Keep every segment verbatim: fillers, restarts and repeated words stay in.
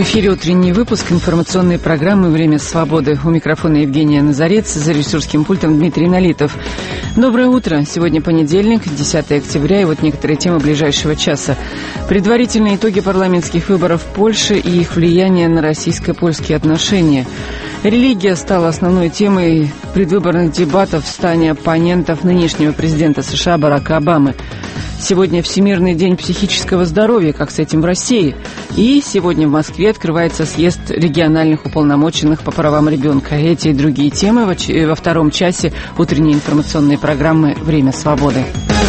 эфире утренний выпуск информационной программы «Время свободы». У микрофона Евгения Назарец, за режиссерским пультом Дмитрий Налитов. Доброе утро. Сегодня понедельник, десятое октября, и вот некоторые темы ближайшего часа. Предварительные итоги парламентских выборов в Польше и их влияние на российско-польские отношения. Религия стала основной темой предвыборных дебатов в стане оппонентов нынешнего президента США Барака Обамы. Сегодня Всемирный день психического здоровья, как с этим в России. И сегодня в Москве открывается съезд региональных уполномоченных по правам ребенка. Эти и другие темы во втором часе утренней информационной программы «Время свободы».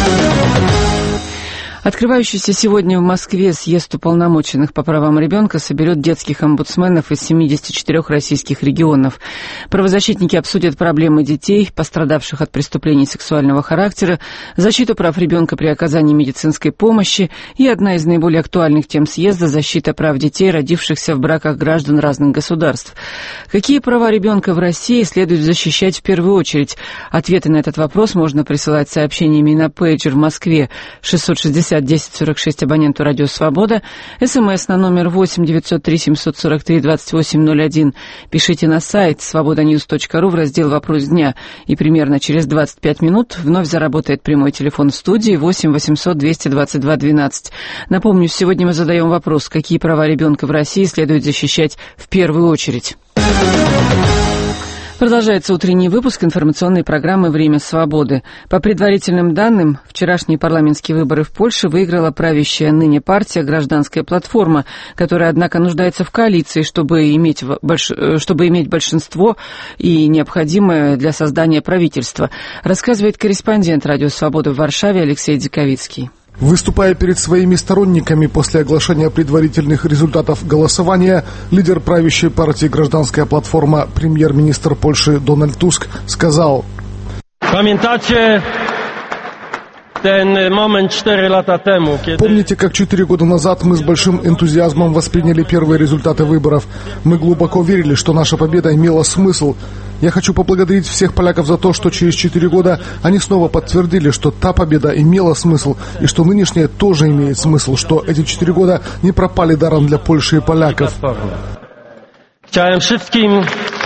Открывающийся сегодня в Москве съезд уполномоченных по правам ребенка соберет детских омбудсменов из семидесяти четырёх российских регионов. Правозащитники обсудят проблемы детей, пострадавших от преступлений сексуального характера, защиту прав ребенка при оказании медицинской помощи и одна из наиболее актуальных тем съезда – защита прав детей, родившихся в браках граждан разных государств. Какие права ребенка в России следует защищать в первую очередь? Ответы на этот вопрос можно присылать сообщениями на пейджер в Москве шестьсот шестьдесят десять сорок шесть абоненту «Радио Свобода», СМС на номер восемь девятьсот три семьсот сорок три двадцать восемь ноль один. Пишите на сайт свобода ньюс точка ру в раздел «Вопрос дня». И примерно через двадцать пять минут вновь заработает прямой телефон в студии восемь восемьсот двести двадцать два двенадцать. Напомню, сегодня мы задаем вопрос, какие права ребенка в России следует защищать в первую очередь. Продолжается утренний выпуск информационной программы «Время свободы». По предварительным данным, вчерашние парламентские выборы в Польше выиграла правящая ныне партия «Гражданская платформа», которая, однако, нуждается в коалиции, чтобы иметь, больш... чтобы иметь большинство и необходимое для создания правительства, рассказывает корреспондент «Радио Свободы» в Варшаве Алексей Диковицкий. Выступая перед своими сторонниками после оглашения предварительных результатов голосования, лидер правящей партии «Гражданская платформа», премьер-министр Польши Дональд Туск, сказал: «Помните, Помните, как четыре года назад мы с большим энтузиазмом восприняли первые результаты выборов? Мы глубоко верили, что наша победа имела смысл. Я хочу поблагодарить всех поляков за то, что через четыре года они снова подтвердили, что та победа имела смысл, и что нынешняя тоже имеет смысл, что эти четыре года не пропали даром для Польши и поляков». Chciałem wszystkim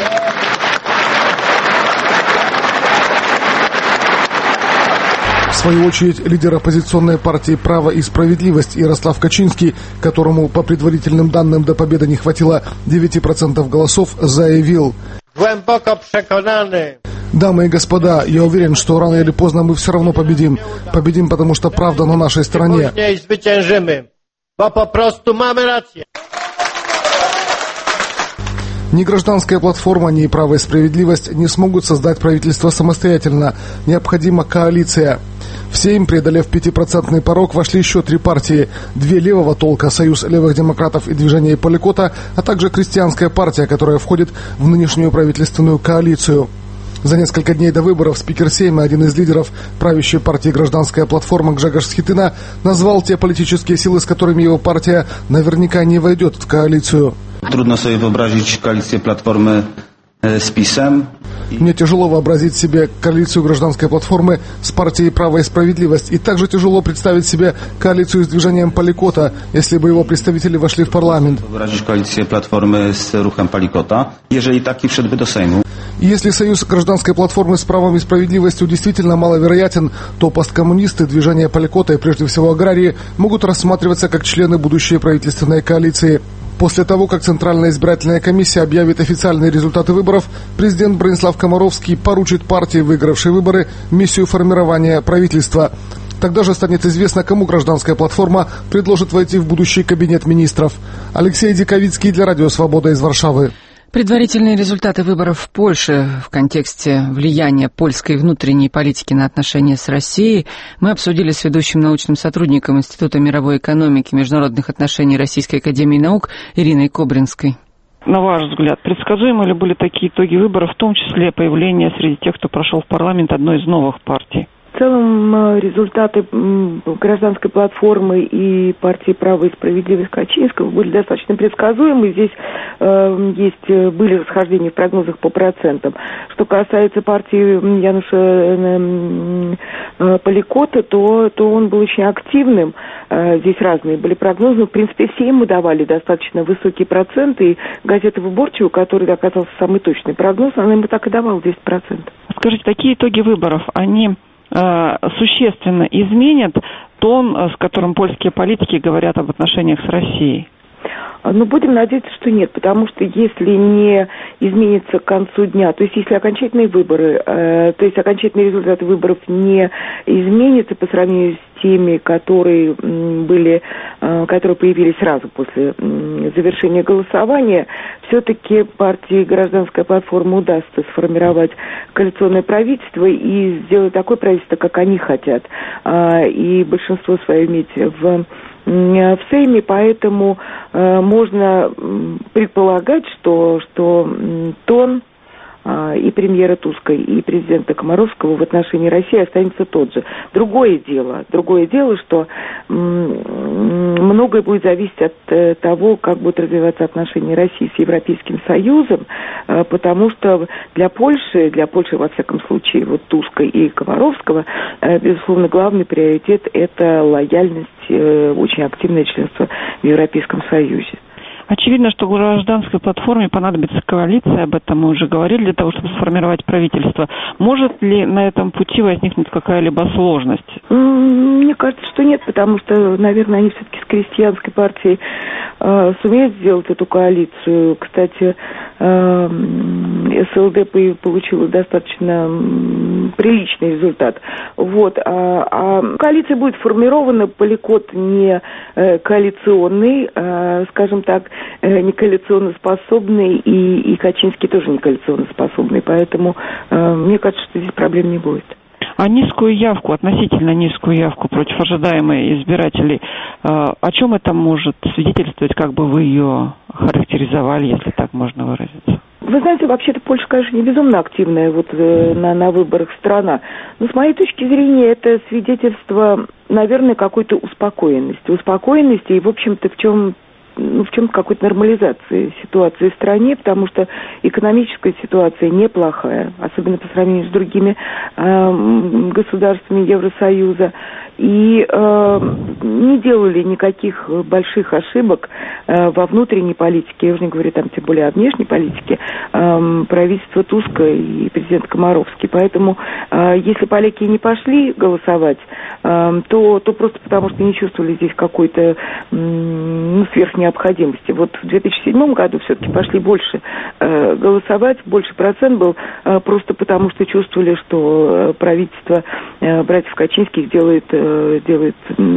В свою очередь, лидер оппозиционной партии «Право и справедливость» Ярослав Качинский, которому по предварительным данным до победы не хватило девяти процентов голосов, заявил: «Дамы и господа, я уверен, что рано или поздно мы все равно победим. Победим, потому что правда на нашей стороне». Ни «Гражданская платформа», ни «Право и справедливость» не смогут создать правительство самостоятельно. Необходима коалиция. В Сейм, преодолев пятипроцентный порог, вошли еще три партии. Две левого толка — Союз левых демократов и Движение Поликота, а также Крестьянская партия, которая входит в нынешнюю правительственную коалицию. За несколько дней до выборов спикер Сейма, один из лидеров правящей партии «Гражданская платформа» Гжегош Schetyna, назвал те политические силы, с которыми его партия наверняка не войдет в коалицию. Трудно себе wyobrazić коалицию платформы с ПиСом. Мне тяжело вообразить себе коалицию «Гражданской платформы» с партией «Право и справедливость». И также тяжело представить себе коалицию с Движением Поликота, если бы его представители вошли в парламент. Wyobrazić коалицję платформы с Ruchem Palikota, jeżeli taki wszedłby do Sejmu. И если союз «Гражданской платформы» с «Правом и справедливостью» действительно маловероятен, то посткоммунисты, Движение Поликота и прежде всего аграрии могут рассматриваться как члены будущей правительственной коалиции. После того, как Центральная избирательная комиссия объявит официальные результаты выборов, президент Бронислав Комаровский поручит партии, выигравшей выборы, миссию формирования правительства. Тогда же станет известно, кому «Гражданская платформа» предложит войти в будущий кабинет министров. Алексей Диковицкий для «Радио Свобода» из Варшавы. Предварительные результаты выборов в Польше в контексте влияния польской внутренней политики на отношения с Россией мы обсудили с ведущим научным сотрудником Института мировой экономики и международных отношений Российской академии наук Ириной Кобринской. На ваш взгляд, предсказуемы ли были такие итоги выборов, в том числе появление среди тех, кто прошел в парламент, одной из новых партий? целом результаты гражданской платформы и партии «Право и справедливость» Качинского были достаточно предсказуемы. Здесь э, есть, были расхождения в прогнозах по процентам. Что касается партии Януша э, Паликота, то, то он был очень активным. Э, здесь разные были прогнозы. В принципе, все ему давали достаточно высокие проценты. И газета «Выборчиво», который оказался самый точный прогноз, она ему так и давала десять процентов. Скажите, такие итоги выборов, они э, существенно изменят тон, с которым польские политики говорят об отношениях с Россией? Но будем надеяться, что нет, потому что если не изменится к концу дня, то есть если окончательные выборы, э, то есть окончательные результаты выборов не изменятся по сравнению с теми, которые м, были, э, которые появились сразу после м, завершения голосования, все-таки партии «Гражданская платформа» удастся сформировать коалиционное правительство и сделать такое правительство, как они хотят, э, и большинство свое иметь в в Сейме, поэтому э, можно предполагать, что, что тон э, и премьера Туска, и президента Комаровского в отношении России останется тот же. Другое дело, другое дело, что э, многое будет зависеть от э, того, как будут развиваться отношения России с Европейским Союзом, э, потому что для Польши, для Польши, во всяком случае, вот Туска и Комаровского, э, безусловно, главный приоритет – это лояльность, очень активное членство в Европейском Союзе. Очевидно, что гражданской платформе понадобится коалиция, об этом мы уже говорили, для того, чтобы сформировать правительство. Может ли на этом пути возникнуть какая-либо сложность? Мне кажется, что нет, потому что, наверное, они все-таки с крестьянской партией э, сумеют сделать эту коалицию. Кстати, э, СЛД получила достаточно приличный результат. Вот. А, а коалиция будет сформирована, Паликот не э, коалиционный, э, скажем так, не коалиционно способный, и, и Качинский тоже не коалиционно способный, поэтому э, мне кажется, что здесь проблем не будет. А низкую явку, относительно низкую явку против ожидаемой избирателей, э, о чем это может свидетельствовать, как бы вы ее характеризовали, если так можно выразиться? Вы знаете, вообще-то Польша, конечно, не безумно активная вот, э, на, на выборах страна, но с моей точки зрения это свидетельство, наверное, какой-то успокоенности, успокоенности и, в общем-то, в чем ну, в чем-то какой-то нормализации ситуации в стране, потому что экономическая ситуация неплохая, особенно по сравнению с другими э, государствами Евросоюза. И э, не делали никаких больших ошибок э, во внутренней политике, я уже не говорю там тем более о внешней политике, э, правительства Туска и президент Комаровский. Поэтому э, если поляки не пошли голосовать, э, то, то просто потому, что не чувствовали здесь какой-то э, ну, сверхнеобходимости. Вот в две тысячи седьмом году все-таки пошли больше э, голосовать, больше процент был, э, просто потому что чувствовали, что правительство э, братьев Качинских делает э, делает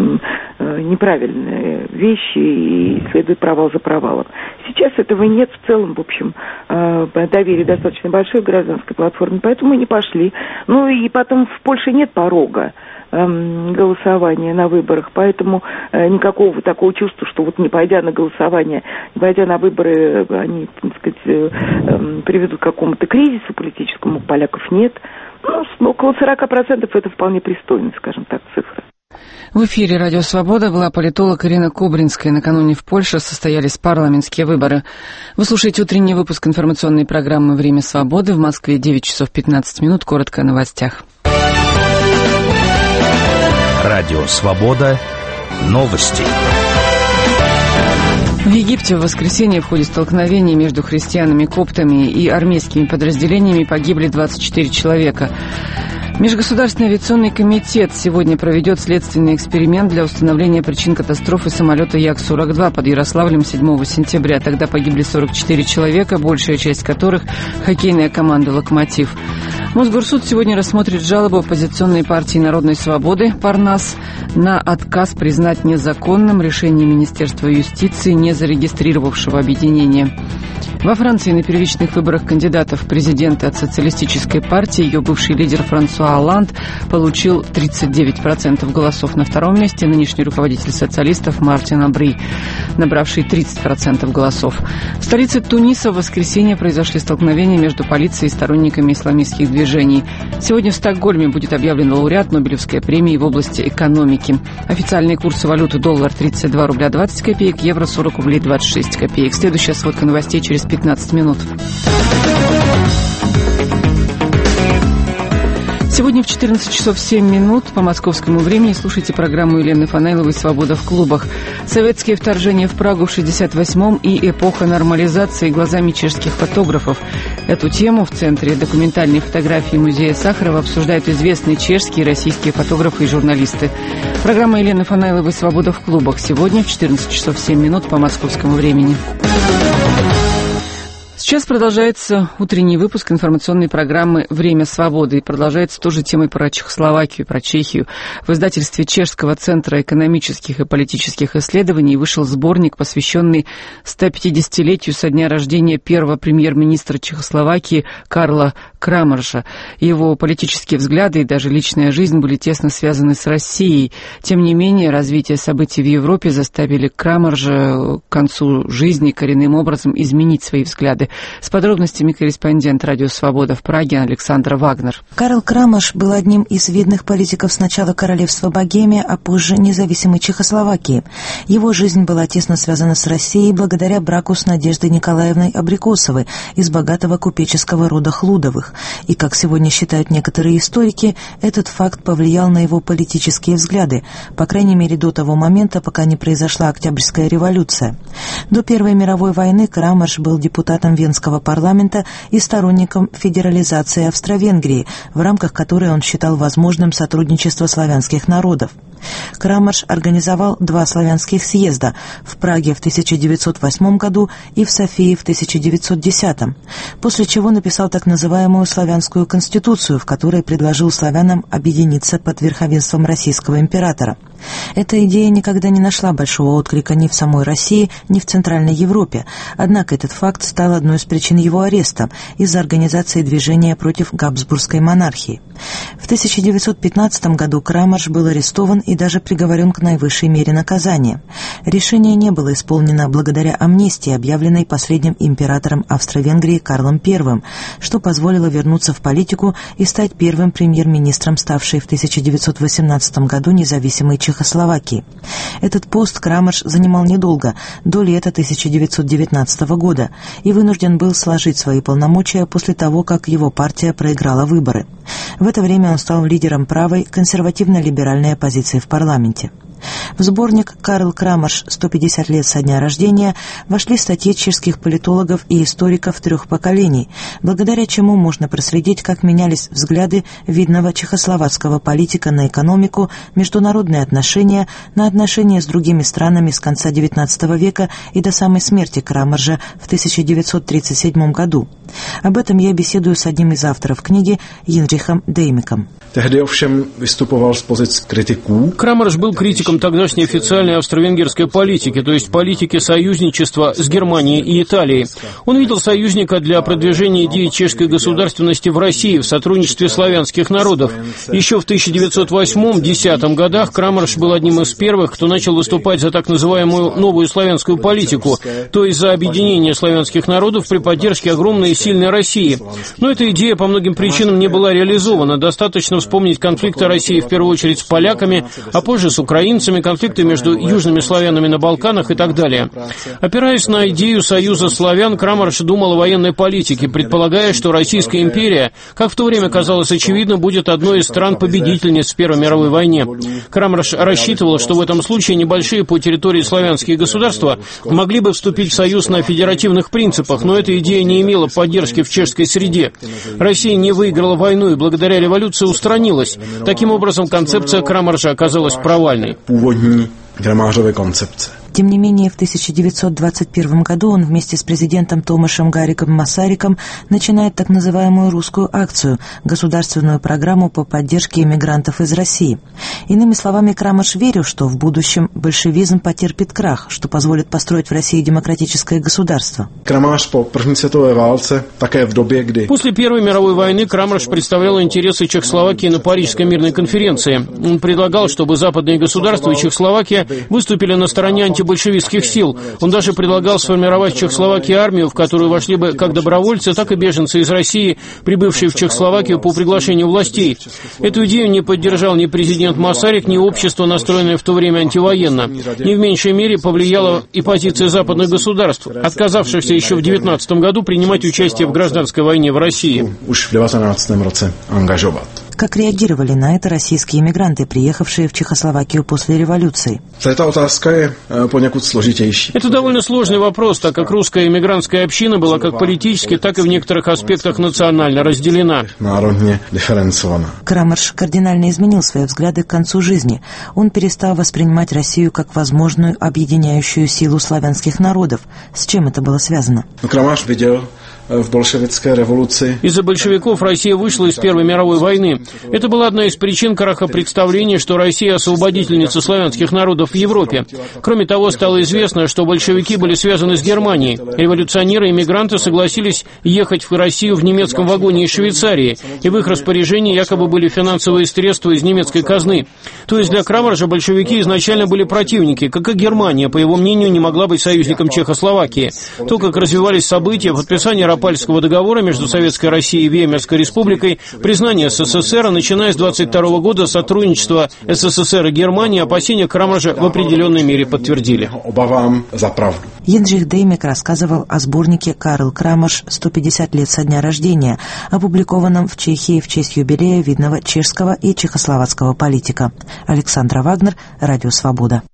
неправильные вещи и следует провал за провалом. Сейчас этого нет. В целом, в общем, доверие достаточно большое к гражданской платформе, поэтому мы не пошли. Ну и потом в Польше нет порога голосования на выборах, поэтому никакого такого чувства, что вот не пойдя на голосование, не пойдя на выборы, они, так сказать, приведут к какому-то кризису политическому, у поляков нет. Ну, около сорок процентов это вполне пристойно, скажем так, цифра. В эфире «Радио Свобода» была политолог Ирина Кобринская. Накануне в Польше состоялись парламентские выборы. Вы слушаете утренний выпуск информационной программы «Время свободы». В Москве девять часов пятнадцать минут. Коротко о новостях. «Радио Свобода». Новости. В Египте в воскресенье в ходе столкновений между христианами-коптами и армейскими подразделениями погибли двадцать четыре человека. Межгосударственный авиационный комитет сегодня проведет следственный эксперимент для установления причин катастрофы самолета Як сорок два под Ярославлем седьмого сентября. Тогда погибли сорок четыре человека, большая часть которых – хоккейная команда «Локомотив». Мосгорсуд сегодня рассмотрит жалобу оппозиционной партии «Народной свободы» «Парнас» на отказ признать незаконным решение Министерства юстиции, не зарегистрировавшего объединение. Во Франции на первичных выборах кандидатов в президенты от социалистической партии ее бывший лидер Франсуа Олланд получил тридцать девять процентов голосов. На втором месте нынешний руководитель социалистов Мартин Абри, набравший тридцать процентов голосов. В столице Туниса в воскресенье произошли столкновения между полицией и сторонниками исламистских движений. Сегодня в Стокгольме будет объявлен лауреат Нобелевской премии в области экономики. Официальные курсы валюты: доллар тридцать два рубля двадцать копеек, евро сорок рублей двадцать шесть копеек. Следующая сводка новостей через пятнадцать минут. Сегодня в четырнадцать часов семь минут по московскому времени слушайте программу Елены Фанайловой «Свобода в клубах». Советские вторжения в Прагу в шестьдесят восьмом и эпоха нормализации глазами чешских фотографов. Эту тему в Центре документальной фотографии Музея Сахарова обсуждают известные чешские и российские фотографы и журналисты. Программа Елены Фанайловой «Свобода в клубах». Сегодня в четырнадцать часов семь минут по московскому времени. Сейчас продолжается утренний выпуск информационной программы «Время свободы». И продолжается тоже темой про Чехословакию, про Чехию. В издательстве Чешского центра экономических и политических исследований вышел сборник, посвященный сто пятидесятилетию со дня рождения первого премьер-министра Чехословакии Карла Крамарша. Его политические взгляды и даже личная жизнь были тесно связаны с Россией. Тем не менее, развитие событий в Европе заставили Крамарша к концу жизни коренным образом изменить свои взгляды. С подробностями корреспондент «Радио Свобода» в Праге Александра Вагнер. Карл Крамарш был одним из видных политиков сначала Королевства Богемия, а позже независимой Чехословакии. Его жизнь была тесно связана с Россией благодаря браку с Надеждой Николаевной Абрикосовой из богатого купеческого рода Хлудовых. И, как сегодня считают некоторые историки, этот факт повлиял на его политические взгляды, по крайней мере до того момента, пока не произошла Октябрьская революция. До Первой мировой войны Крамарш был депутатом Венского парламента и сторонником федерализации Австро-Венгрии, в рамках которой он считал возможным сотрудничество славянских народов. Крамарш организовал два славянских съезда в Праге в тысяча девятьсот восьмом году и в Софии в тысяча девятьсот десятом, после чего написал так называемую славянскую конституцию, в которой предложил славянам объединиться под верховенством российского императора. Эта идея никогда не нашла большого отклика ни в самой России, ни в Центральной Европе, однако этот факт стал одной из причин его ареста из-за организации движения против Габсбургской монархии. В тысяча девятьсот пятнадцатом году Крамарш был арестован и даже приговорен к наивысшей мере наказания. Решение не было исполнено благодаря амнистии, объявленной последним императором Австро-Венгрии Карлом Первым, что позволило вернуться в политику и стать первым премьер-министром, ставшей в тысяча девятьсот восемнадцатом году независимой Чехословакии. Этот пост Крамарш занимал недолго, до лета тысяча девятьсот девятнадцатого года, и вынужден был сложить свои полномочия после того, как его партия проиграла выборы. В это время он стал лидером правой консервативно-либеральной оппозиции в парламенте. В сборник «Карл Крамарш. сто пятьдесят лет со дня рождения» вошли статьи чешских политологов и историков трех поколений, благодаря чему можно проследить, как менялись взгляды видного чехословацкого политика на экономику, международные отношения, на отношения с другими странами с конца девятнадцатого века и до самой смерти Крамарша в тысяча девятьсот тридцать седьмом году. Об этом я беседую с одним из авторов книги Jindřichem Dejmichem. Крамарш был критиком тогдашней официальной австро-венгерской политики, то есть политики союзничества с Германией и Италией. Он видел союзника для продвижения идеи чешской государственности в России в сотрудничестве славянских народов. Еще в тысяча девятьсот восьмом — тысяча девятьсот десятом годах Крамарш был одним из первых, кто начал выступать за так называемую новую славянскую политику, то есть за объединение славянских народов при поддержке огромной и сильной России. Но эта идея по многим причинам не была реализована. Достаточно вспомнить конфликты России в первую очередь с поляками, а позже с украинцами, конфликты между южными славянами на Балканах и так далее. Опираясь на идею союза славян, Крамарш думал о военной политике, предполагая, что Российская империя, как в то время казалось очевидно, будет одной из стран-победительниц в Первой мировой войне. Крамарш рассчитывал, что в этом случае небольшие по территории славянские государства могли бы вступить в союз на федеративных принципах, но эта идея не имела поддержки в чешской среде. Россия не выиграла войну и благодаря революции устранилась. Таким образом, концепция Крамарша оказалась провальной. Крамаřovy koncepce. Тем не менее, в тысяча девятьсот двадцать первом году он вместе с президентом Томашем Гариком Масариком начинает так называемую русскую акцию – государственную программу по поддержке иммигрантов из России. Иными словами, Крамарш верил, что в будущем большевизм потерпит крах, что позволит построить в России демократическое государство. Крамарш по Первой световой войне, такая в добе, где... После Первой мировой войны Крамарш представлял интересы Чехословакии на Парижской мирной конференции. Он предлагал, чтобы западные государства и Чехословакия выступили на стороне антибольшевистских сил. Он даже предлагал сформировать в Чехословакии армию, в которую вошли бы как добровольцы, так и беженцы из России, прибывшие в Чехословакию по приглашению властей. Эту идею не поддержал ни президент Масарик, ни общество, настроенное в то время антивоенно. Не в меньшей мере повлияла и позиция западных государств, отказавшихся еще в девятнадцатом году принимать участие в гражданской войне в России. Уж в девятнадцатом роце ангажировать. Как реагировали на это российские иммигранты, приехавшие в Чехословакию после революции? Эта otázka je poněkud složitější. Это довольно сложный вопрос, так как русская иммигрантская община была как политически, так и в некоторых аспектах национально разделена. Народně diferencovaná. Крамарш кардинально изменил свои взгляды к концу жизни. Он перестал воспринимать Россию как возможную объединяющую силу славянских народов. С чем это было связано? Крамарш видел в большевистской революции. Из-за большевиков Россия вышла из Первой мировой войны. Это была одна из причин краха представления, что Россия освободительница славянских народов в Европе. Кроме того, стало известно, что большевики были связаны с Германией. Революционеры и мигранты согласились ехать в Россию в немецком вагоне из Швейцарии, и в их распоряжении якобы были финансовые средства из немецкой казны. То есть для Крамарша большевики изначально были противники, как и Германия, по его мнению, не могла быть союзником Чехословакии. То, как развивались события, подписание Рапальского договора между Советской Россией и Веймарской республикой, признание СССР, начиная с двадцать второго года сотрудничество СССР и Германии, опасения Крамарша в определенной мере подтвердили. Обавам за правду. Йендрих Деймек рассказывал о сборнике «Карл Крамарш. сто пятьдесят лет со дня рождения», опубликованном в Чехии в честь юбилея видного чешского и чехословацкого политика. Александра Вагнер, Радио Свобода.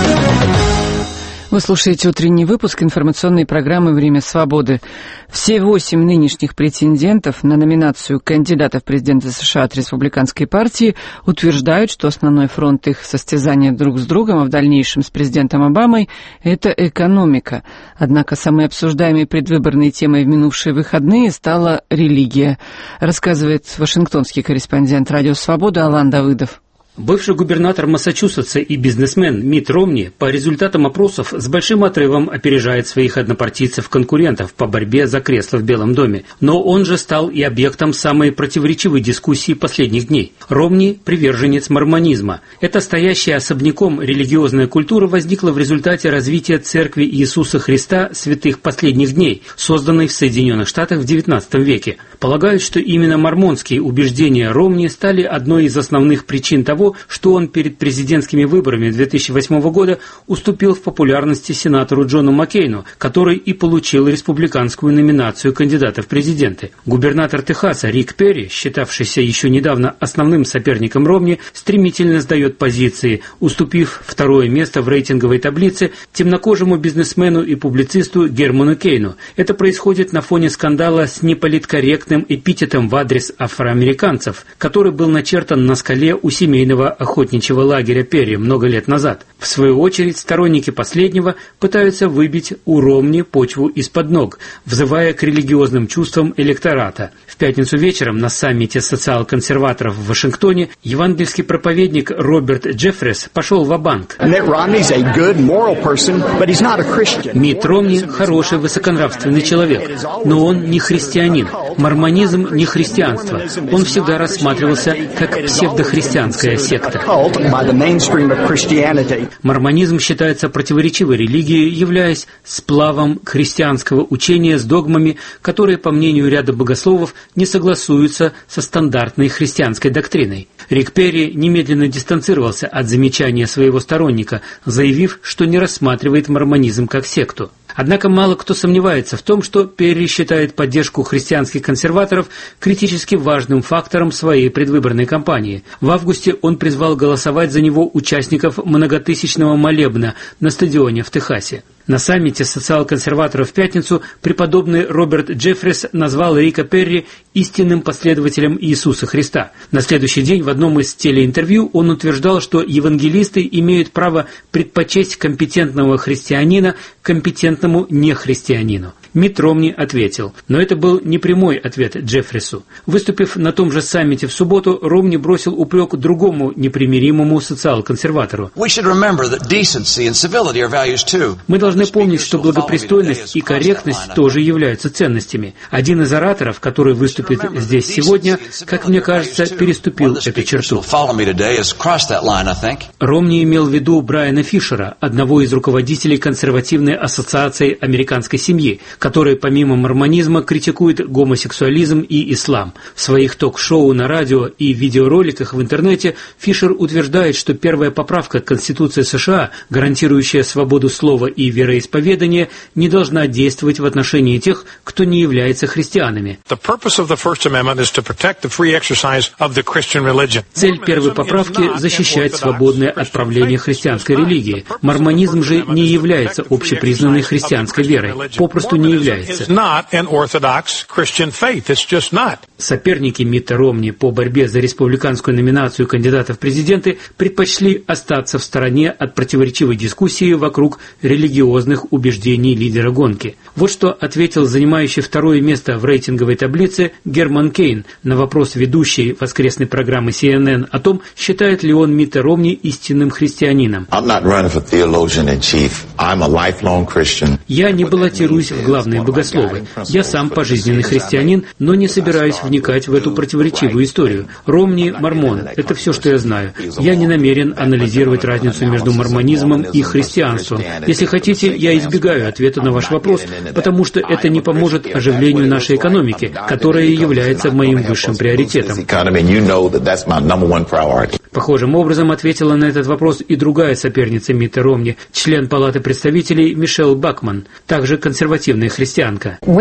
Вы слушаете утренний выпуск информационной программы «Время свободы». Все восемь нынешних претендентов на номинацию кандидата в президенты США от Республиканской партии утверждают, что основной фронт их состязания друг с другом, а в дальнейшем с президентом Обамой, это экономика. Однако самой обсуждаемой предвыборной темой в минувшие выходные стала религия, рассказывает вашингтонский корреспондент «Радио Свобода» Алан Давыдов. Бывший губернатор Массачусетса и бизнесмен Митт Ромни по результатам опросов с большим отрывом опережает своих однопартийцев-конкурентов по борьбе за кресло в Белом доме. Но он же стал и объектом самой противоречивой дискуссии последних дней. Ромни – приверженец мормонизма. Эта стоящая особняком религиозная культура возникла в результате развития Церкви Иисуса Христа святых последних дней, созданной в Соединенных Штатах в девятнадцатом веке. Полагают, что именно мормонские убеждения Ромни стали одной из основных причин того, что он перед президентскими выборами две тысячи восьмого года уступил в популярности сенатору Джону Маккейну, который и получил республиканскую номинацию кандидата в президенты. Губернатор Техаса Рик Перри, считавшийся еще недавно основным соперником Ромни, стремительно сдает позиции, уступив второе место в рейтинговой таблице темнокожему бизнесмену и публицисту Герману Кейну. Это происходит на фоне скандала с неполиткорректным эпитетом в адрес афроамериканцев, который был начертан на скале у семейного охотничьего лагеря Перри много лет назад. В свою очередь, сторонники последнего пытаются выбить у Ромни почву из-под ног, взывая к религиозным чувствам электората. В пятницу вечером на саммите социал-консерваторов в Вашингтоне евангельский проповедник Роберт Джеффрис пошел ва-банк. Митт Ромни – хороший высоконравственный человек, но он не христианин. Мормонизм не христианство. Он всегда рассматривался как псевдохристианская секта. Мормонизм считается противоречивой религией, являясь сплавом христианского учения с догмами, которые, по мнению ряда богословов, не согласуются со стандартной христианской доктриной. Рик Перри немедленно дистанцировался от замечания своего сторонника, заявив, что не рассматривает мормонизм как секту. Однако мало кто сомневается в том, что Перри считает поддержку христианских консерваторов критически важным фактором своей предвыборной кампании. В августе он призвал голосовать за него участников многотысячного молебна на стадионе в Техасе. На саммите социал-консерваторов в пятницу преподобный Роберт Джеффрис назвал Рика Перри истинным последователем Иисуса Христа. На следующий день в одном из телеинтервью он утверждал, что евангелисты имеют право предпочесть компетентного христианина компетентному нехристианину. Митт Ромни ответил, но это был не прямой ответ Джеффрису. Выступив на том же саммите в субботу, Ромни бросил упрек другому непримиримому социал-консерватору. Мы должны помнить, что благопристойность и корректность тоже являются ценностями. Один из ораторов, который выступит здесь сегодня, как мне кажется, переступил эту черту. Ромни имел в виду Брайана Фишера, одного из руководителей консервативной ассоциации американской семьи, который помимо мормонизма критикует гомосексуализм и ислам. В своих ток-шоу на радио и видеороликах в интернете Фишер утверждает, что первая поправка к Конституции США, гарантирующая свободу слова и вероисповедания, не должна действовать в отношении тех, кто не является христианами. Цель первой поправки – защищать свободное отправление христианской религии. Мормонизм же не является общепризнанной христианской верой. Попросту не является. Соперники Митта Ромни по борьбе за республиканскую номинацию кандидата в президенты предпочли остаться в стороне от противоречивой дискуссии вокруг религиозных убеждений лидера гонки. Вот что ответил занимающий второе место в рейтинговой таблице Герман Кейн на вопрос ведущей воскресной программы си эн эн о том, считает ли он Митта Ромни истинным христианином. Я не баллотируюсь в главные богословы. Я сам пожизненный христианин, но не собираюсь вникать в эту противоречивую историю. Ромни – мормон. Это все, что я знаю. Я не намерен анализировать разницу между мормонизмом и христианством. Если хотите, я избегаю ответа на ваш вопрос, потому что это не поможет оживлению нашей экономики, которая является моим высшим приоритетом. Похожим образом ответила на этот вопрос и другая соперница Митта Ромни, член Палаты представителей Мишель Бакман, также консервативная христианка. У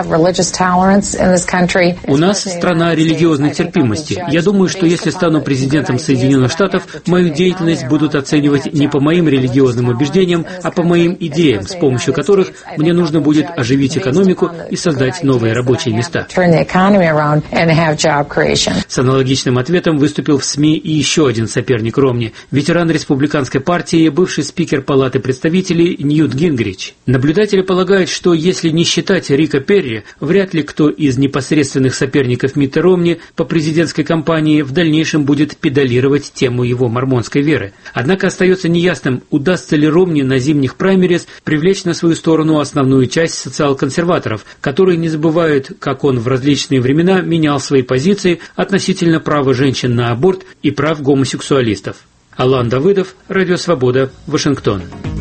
нас страна религиозной терпимости. Я думаю, что если стану президентом Соединенных Штатов, мою деятельность будут оценивать не по моим религиозным убеждениям, а по моим идеям, с помощью которых мне нужно будет оживить экономику и создать новые рабочие места. С аналогичным ответом выступил в СМИ и еще один соперник Ромни, ветеран республиканской партии, бывший спикер Палаты представителей Ньют Гингрич. Наблюдатели полагают, что если не считать Рика Перри, вряд ли кто из непосредственных соперников Митта Ромни по президентской кампании в дальнейшем будет педалировать тему его мормонской веры. Однако остается неясным, удастся ли Ромни на зимних праймериз привлечь на свою сторону основную часть социал-консерваторов, которые не забывают, как он в различные времена менял свои позиции относительно права женщин на аборт и прав гомосексуалистов. Алан Давыдов, Радио Свобода, Вашингтон.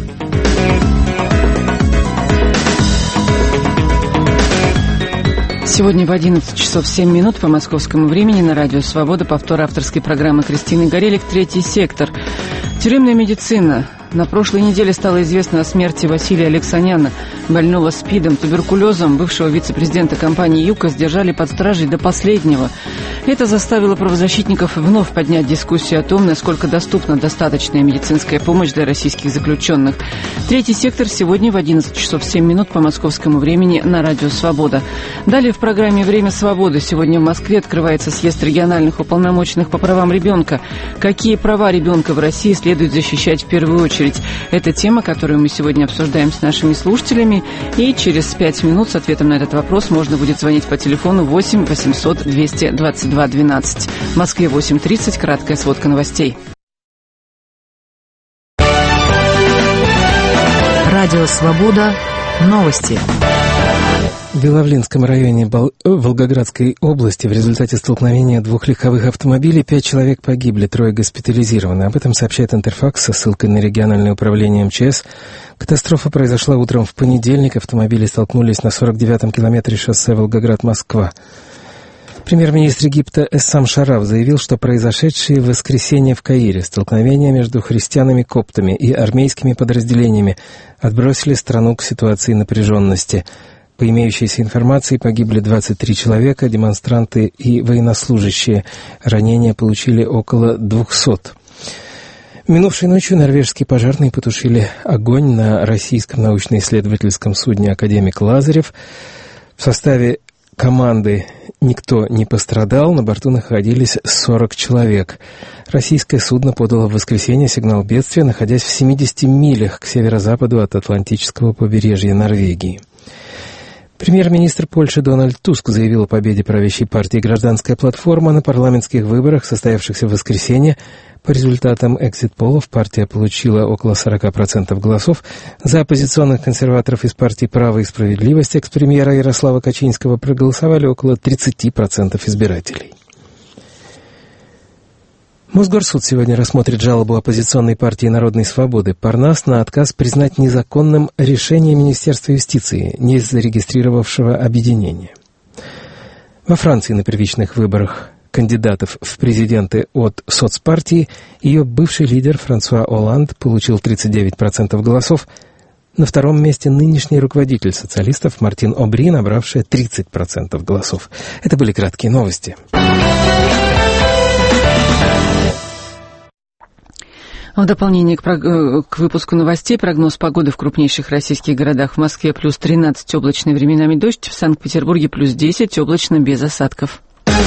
Сегодня в одиннадцать часов семь минут по московскому времени на Радио Свобода повтор авторской программы Кристины Горелик «Третий сектор». Тюремная медицина. На прошлой неделе стало известно о смерти Василия Алексаняна, больного СПИДом, туберкулезом. Бывшего вице-президента компании «ЮКОС» держали под стражей до последнего. Это заставило правозащитников вновь поднять дискуссию о том, насколько доступна достаточная медицинская помощь для российских заключенных. Третий сектор сегодня в одиннадцать часов семь минут по московскому времени на Радио Свобода. Далее в программе «Время свободы». Сегодня в Москве открывается съезд региональных уполномоченных по правам ребенка. Какие права ребенка в России следует защищать в первую очередь? Это тема, которую мы сегодня обсуждаем с нашими слушателями. И через пять минут с ответом на этот вопрос можно будет звонить по телефону восемь восемьсот двести двадцать два двенадцать. В Москве восемь тридцать. Краткая сводка новостей. Радио Свобода. Новости. В Беловлинском районе Бол... Волгоградской области в результате столкновения двух легковых автомобилей пять человек погибли, трое госпитализированы. Об этом сообщает Интерфакс со ссылкой на региональное управление эм че эс. Катастрофа произошла утром в понедельник. Автомобили столкнулись на сорок девятом километре шоссе Волгоград-Москва. Премьер-министр Египта Эссам Шараф заявил, что произошедшие в воскресенье в Каире столкновения между христианами-коптами и армейскими подразделениями отбросили страну к ситуации напряженности. По имеющейся информации погибли двадцать три человека, демонстранты и военнослужащие. Ранения получили около двухсот. Минувшей ночью норвежские пожарные потушили огонь на российском научно-исследовательском судне «Академик Лазарев». В составе команды никто не пострадал, на борту находились сорок человек. Российское судно подало в воскресенье сигнал бедствия, находясь в семидесяти милях к северо-западу от Атлантического побережья Норвегии. Премьер-министр Польши Дональд Туск заявил о победе правящей партии «Гражданская платформа» на парламентских выборах, состоявшихся в воскресенье. По результатам экзит-полов партия получила около сорок процентов голосов. За оппозиционных консерваторов из партии «Право и справедливость» экс-премьера Ярослава Качинского проголосовали около тридцать процентов избирателей. Мосгорсуд сегодня рассмотрит жалобу оппозиционной партии «Народной свободы» Парнас на отказ признать незаконным решение Министерства юстиции, не зарегистрировавшего объединение. Во Франции на первичных выборах кандидатов в президенты от соцпартии ее бывший лидер Франсуа Олланд получил тридцать девять процентов голосов. На втором месте нынешний руководитель социалистов Мартин Обри, набравший тридцать процентов голосов. Это были краткие новости. В дополнение к, прог... к выпуску новостей прогноз погоды в крупнейших российских городах: в Москве плюс тринадцать, облачно, временами дождь, в Санкт-Петербурге плюс десять, облачно, без осадков.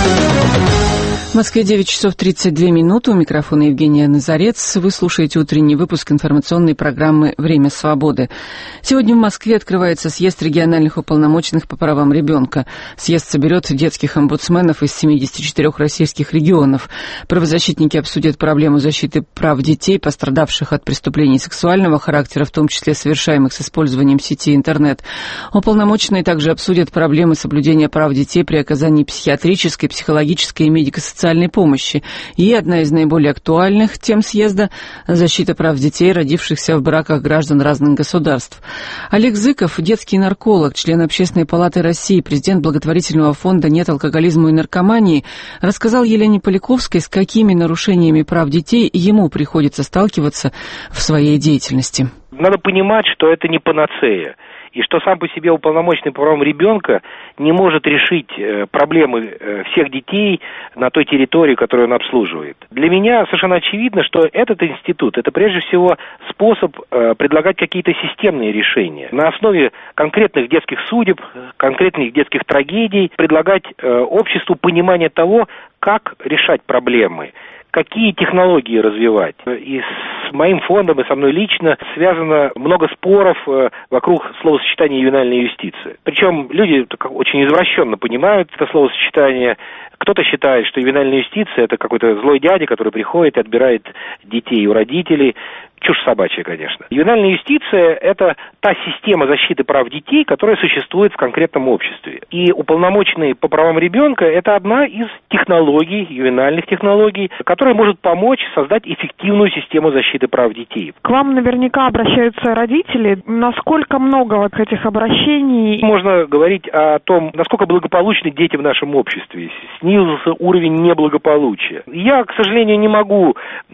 В Москве девять часов тридцать две минуты. У микрофона Евгения Назарец. Вы слушаете утренний выпуск информационной программы «Время свободы». Сегодня в Москве открывается съезд региональных уполномоченных по правам ребенка. Съезд соберет детских омбудсменов из семидесяти четырёх российских регионов. Правозащитники обсудят проблему защиты прав детей, пострадавших от преступлений сексуального характера, в том числе совершаемых с использованием сети интернет. Уполномоченные также обсудят проблемы соблюдения прав детей при оказании психиатрической, психологической и медико-социальной социальной помощи. И одна из наиболее актуальных тем съезда – защита прав детей, родившихся в браках граждан разных государств. Олег Зыков, детский нарколог, член Общественной палаты России, президент благотворительного фонда «Нет алкоголизму и наркомании», рассказал Елене Поляковской, с какими нарушениями прав детей ему приходится сталкиваться в своей деятельности. Надо понимать, что это не панацея. И что сам по себе уполномоченный по правам ребенка не может решить проблемы всех детей на той территории, которую он обслуживает. Для меня совершенно очевидно, что этот институт – это прежде всего способ предлагать какие-то системные решения. На основе конкретных детских судеб, конкретных детских трагедий предлагать обществу понимание того, как решать проблемы, какие технологии развивать. И с моим фондом, и со мной лично связано много споров вокруг словосочетания «ювенальная юстиция». Причем люди очень извращенно понимают это словосочетание. Кто-то считает, что ювенальная юстиция – это какой-то злой дядя, который приходит и отбирает детей у родителей. Чушь собачья, конечно. Ювенальная юстиция – это та система защиты прав детей, которая существует в конкретном обществе. И уполномоченный по правам ребенка – это одна из технологий, ювенальных технологий, которая может помочь создать эффективную систему защиты прав детей. К вам наверняка обращаются родители. Насколько много вот этих обращений? Можно говорить о том, насколько благополучны дети в нашем обществе. Снизился уровень неблагополучия. Я, к сожалению, не могу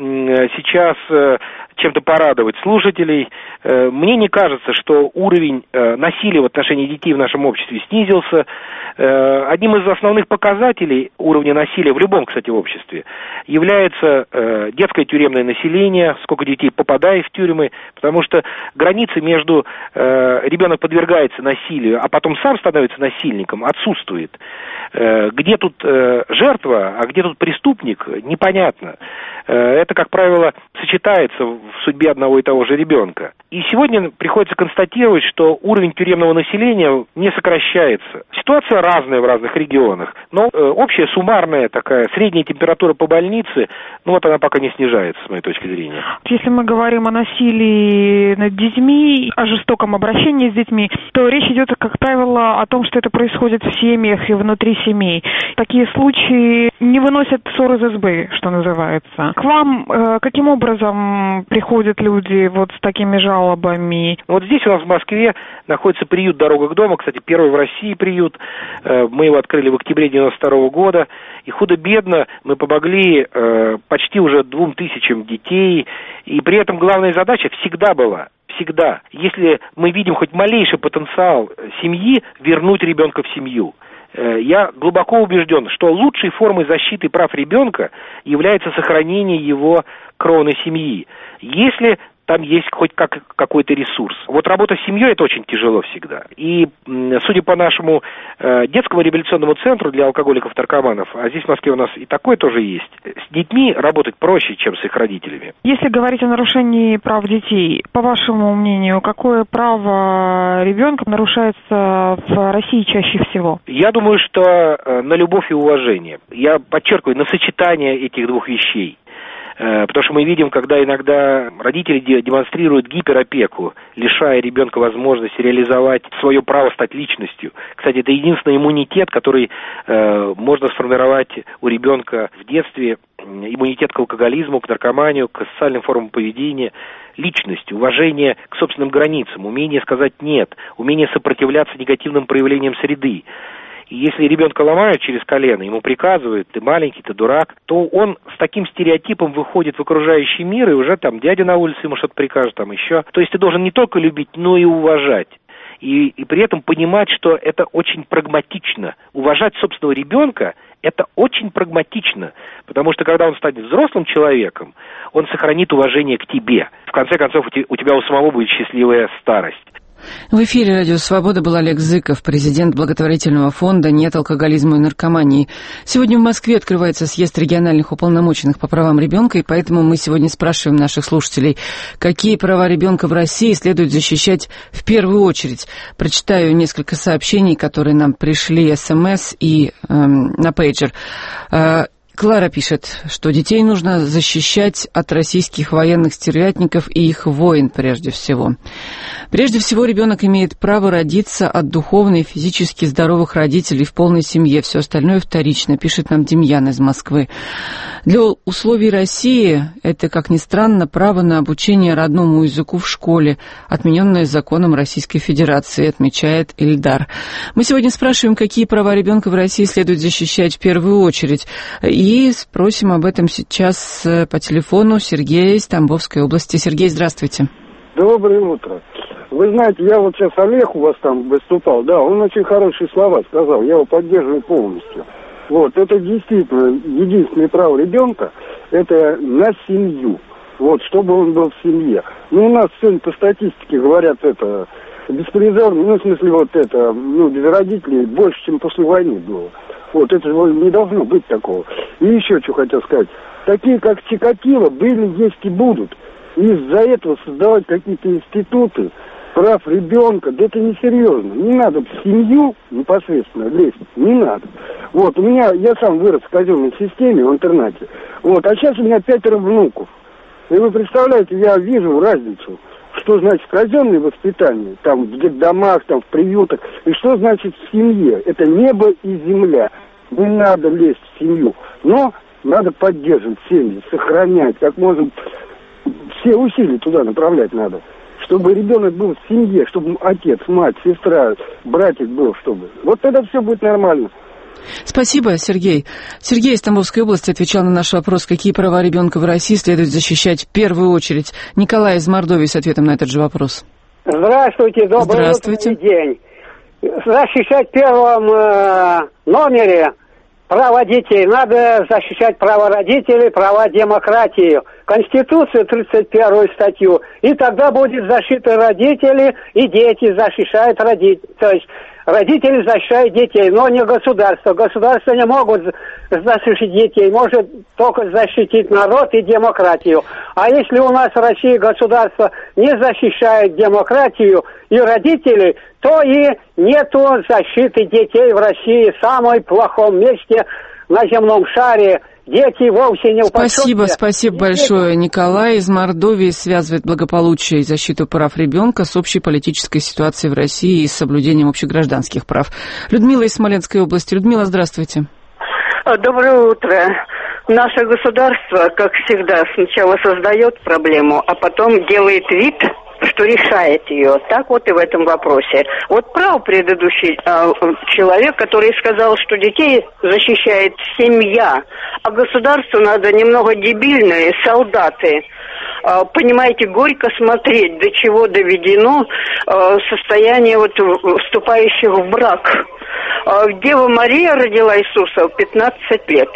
сейчас чем-то порадовать слушателей. Мне не кажется, что уровень насилия в отношении детей в нашем обществе снизился. Одним из основных показателей уровня насилия в любом, кстати, обществе является детское тюремное население, сколько детей попадает в тюрьмы, потому что границы между ребенок подвергается насилию, а потом сам становится насильником, отсутствует. Где тут жертва, а где тут преступник, непонятно. Это, как правило, сочетается в судьбе одного и того же ребенка. И сегодня приходится констатировать, что уровень тюремного населения не сокращается. Ситуация разная в разных регионах, но э, общая суммарная такая средняя температура по больнице, ну вот она пока не снижается, с моей точки зрения. Если мы говорим о насилии над детьми, о жестоком обращении с детьми, то речь идет, как правило, о том, что это происходит в семьях и внутри семей. Такие случаи не выносят ссор из избы, что называется. К вам э, каким образом приходят люди вот с такими жалобами? Вот здесь у нас в Москве находится приют «Дорога к дому», кстати, первый в России приют. Э, мы его открыли в октябре девяносто второго года. И худо-бедно мы помогли э, почти уже двум тысячам детей. И при этом главная задача всегда была, всегда, если мы видим хоть малейший потенциал семьи, вернуть ребенка в семью. Я глубоко убежден, что лучшей формой защиты прав ребенка является сохранение его кроны семьи. Если там есть хоть как, какой-то ресурс. Вот работа с семьей — это очень тяжело всегда. И, судя по нашему э, детскому реабилитационному центру для алкоголиков, наркоманов, а здесь в Москве у нас и такое тоже есть, с детьми работать проще, чем с их родителями. Если говорить о нарушении прав детей, по вашему мнению, какое право ребенка нарушается в России чаще всего? Я думаю, что э, на любовь и уважение. Я подчеркиваю, на сочетание этих двух вещей. Потому что мы видим, когда иногда родители демонстрируют гиперопеку, лишая ребенка возможности реализовать свое право стать личностью. Кстати, это единственный иммунитет, который э, можно сформировать у ребенка в детстве. Иммунитет к алкоголизму, к наркоманию, к социальным формам поведения. Личность, уважение к собственным границам, умение сказать «нет», умение сопротивляться негативным проявлениям среды. И если ребенка ломают через колено, ему приказывают: ты маленький, ты дурак, то он с таким стереотипом выходит в окружающий мир, и уже там дядя на улице ему что-то прикажет, там еще. То есть ты должен не только любить, но и уважать. И, и при этом понимать, что это очень прагматично. Уважать собственного ребенка – это очень прагматично. Потому что когда он станет взрослым человеком, он сохранит уважение к тебе. В конце концов, у тебя у самого будет счастливая старость. В эфире «Радио Свобода» был Олег Зыков, президент благотворительного фонда «Нет алкоголизму и наркомании». Сегодня в Москве открывается съезд региональных уполномоченных по правам ребенка, и поэтому мы сегодня спрашиваем наших слушателей, какие права ребенка в России следует защищать в первую очередь. Прочитаю несколько сообщений, которые нам пришли, СМС и э, на пейджер. Э, Клара пишет, что детей нужно защищать от российских военных стервятников и их войн прежде всего. Прежде всего, ребенок имеет право родиться от духовно и физически здоровых родителей в полной семье. Все остальное вторично, пишет нам Демьян из Москвы. Для условий России это, как ни странно, право на обучение родному языку в школе, отмененное законом Российской Федерации, отмечает Ильдар. Мы сегодня спрашиваем, какие права ребенка в России следует защищать в первую очередь. И спросим об этом сейчас по телефону Сергея из Тамбовской области. Сергей, здравствуйте. Доброе утро. Вы знаете, я вот сейчас Олег у вас там выступал, да, он очень хорошие слова сказал, я его поддерживаю полностью. Вот, это действительно единственное право ребенка, это на семью, вот, чтобы он был в семье. Ну, у нас сегодня по статистике говорят, это, беспризорно, ну, в смысле, вот это, ну, без родителей больше, чем после войны было. Вот, это же не должно быть такого. И еще что хотел сказать. Такие, как Чикатило, были, есть и будут. И из-за этого создавать какие-то институты прав ребенка, да это несерьезно. Не надо в семью непосредственно лезть, не надо. Вот, у меня, я сам вырос в казенной системе, в интернате. Вот, а сейчас у меня пятеро внуков. И вы представляете, я вижу разницу. Что значит казенное воспитание, там в детдомах, там в приютах, и что значит в семье. Это небо и земля. Не надо лезть в семью, но надо поддерживать семьи, сохранять, как можно, все усилия туда направлять надо. Чтобы ребенок был в семье, чтобы отец, мать, сестра, братик был, чтобы. Вот тогда все будет нормально. Спасибо, Сергей. Сергей из Тамбовской области отвечал на наш вопрос, какие права ребенка в России следует защищать в первую очередь. Николай из Мордовии с ответом на этот же вопрос. Здравствуйте, добрый Здравствуйте. день. Защищать в первом э, номере права детей. Надо защищать права родителей, права демократии. Конституцию, тридцать первую статью. И тогда будет защита родителей, и дети защищают родителей. То есть родители защищают детей, но не государство. Государство не могут защитить детей, может только защитить народ и демократию. А если у нас в России государство не защищает демократию и родителей, то и нету защиты детей в России, в самом плохом месте на земном шаре. Дети вовсе не упадут. Спасибо, спасибо большое. Николай из Мордовии связывает благополучие и защиту прав ребенка с общей политической ситуацией в России и с соблюдением общегражданских прав. Людмила из Смоленской области. Людмила, здравствуйте. Доброе утро. Наше государство, как всегда, сначала создает проблему, а потом делает вид, что решает ее. Так вот и в этом вопросе. Вот прав предыдущий э, человек, который сказал, что детей защищает семья, а государству надо немного дебильные солдаты. Э, понимаете, горько смотреть, до чего доведено э, состояние вот вступающих в брак. Дева Мария родила Иисуса в пятнадцать лет.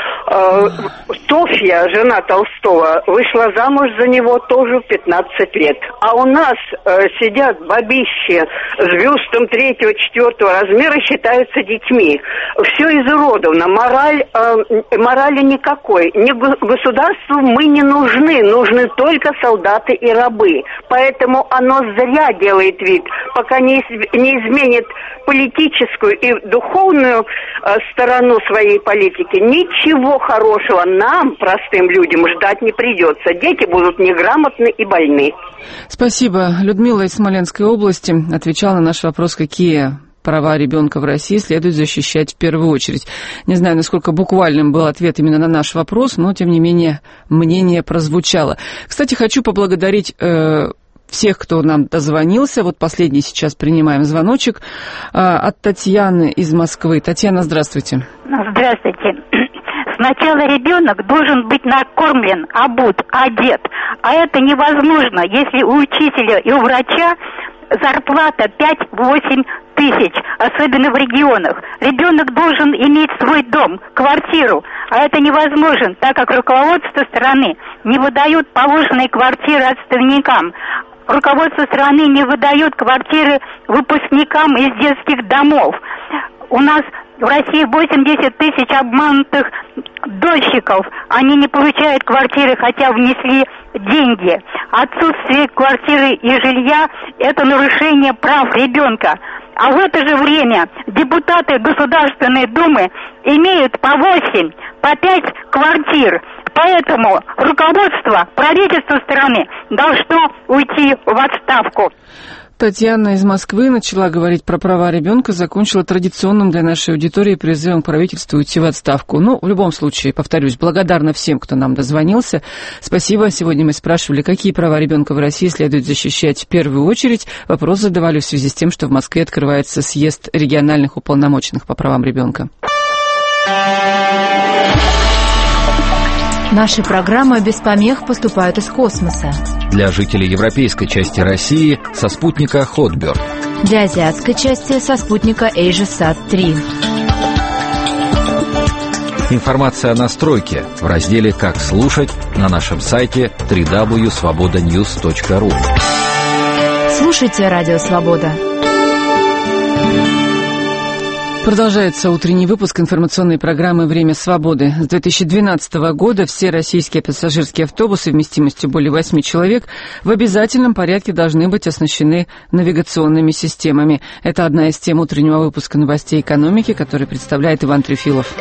Тофья, жена Толстого, вышла замуж за него тоже в пятнадцать лет. А у нас сидят бабищи с бюстом третьего-четвертого размера, считаются детьми. Все изуродовано. Мораль, морали никакой. Ни государству мы не нужны. Нужны только солдаты и рабы. Поэтому оно зря делает вид, пока не, не изменит политическую и духовную сторону своей политики. Ничего хорошего нам, простым людям, ждать не придется. Дети будут неграмотны и больны. Спасибо. Людмила из Смоленской области отвечала на наш вопрос, какие права ребенка в России следует защищать в первую очередь. Не знаю, насколько буквальным был ответ именно на наш вопрос, но, тем не менее, мнение прозвучало. Кстати, хочу поблагодарить э, всех, кто нам дозвонился. Вот последний сейчас принимаем звоночек э, от Татьяны из Москвы. Татьяна, здравствуйте. Здравствуйте. Сначала ребенок должен быть накормлен, обут, одет. А это невозможно, если у учителя и у врача зарплата пять-восемь тысяч, особенно в регионах. Ребенок должен иметь свой дом, квартиру, а это невозможно, так как руководство страны не выдает положенные квартиры отставникам. Руководство страны не выдает квартиры выпускникам из детских домов. У нас в России восемьдесят тысяч обманутых дольщиков. Они не получают квартиры, хотя внесли деньги. Отсутствие квартиры и жилья – это нарушение прав ребенка. А в это же время депутаты Государственной Думы имеют по восемь, по пять квартир. Поэтому руководство, правительство страны должно уйти в отставку. Татьяна из Москвы начала говорить про права ребенка, закончила традиционным для нашей аудитории призывом к правительству уйти в отставку. Ну, в любом случае, повторюсь, благодарна всем, кто нам дозвонился. Спасибо. Сегодня мы спрашивали, какие права ребенка в России следует защищать в первую очередь. Вопрос задавали в связи с тем, что в Москве открывается съезд региональных уполномоченных по правам ребенка. Наши программы без помех поступают из космоса. Для жителей европейской части России со спутника Hotbird. Для азиатской части со спутника AsiaSat три. Информация о настройке в разделе «Как слушать» на нашем сайте дабл ю дабл ю дабл ю точка свобода ньюс точка ру. Слушайте Радио Свобода. Продолжается утренний выпуск информационной программы «Время свободы». С две тысячи двенадцатого года все российские пассажирские автобусы вместимостью более восьми человек в обязательном порядке должны быть оснащены навигационными системами. Это одна из тем утреннего выпуска новостей экономики, который представляет Иван Трефилов.